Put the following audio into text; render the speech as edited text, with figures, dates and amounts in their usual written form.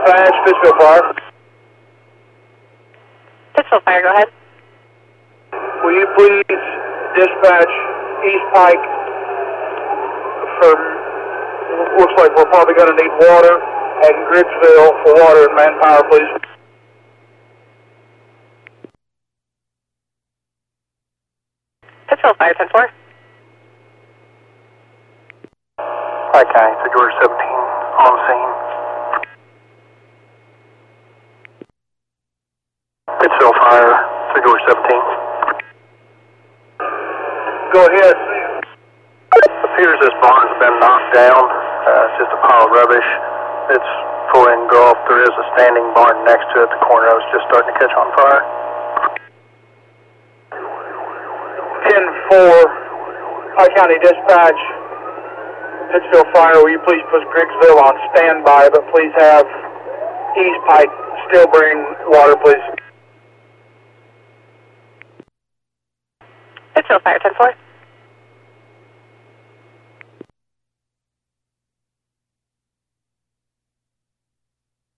Dispatch, Pittsfield Fire. Pittsfield Fire, go ahead. Will you please dispatch East Pike for, looks like we're probably going to need water, and Grigsville for water and manpower, please. Pittsfield Fire, 10-4. Pike County, February 17, on scene. Pittsfield Fire, February 17. Go ahead. It appears this barn's been knocked down. It's just a pile of rubbish. It's fully engulfed. There is a standing barn next to it. The corner of it's just starting to catch on fire. 10-4, Pike County Dispatch, Pittsfield Fire, will you please put Grigsville on standby, but please have East Pike still bring water, please. Pittsfield Fire, 10-4.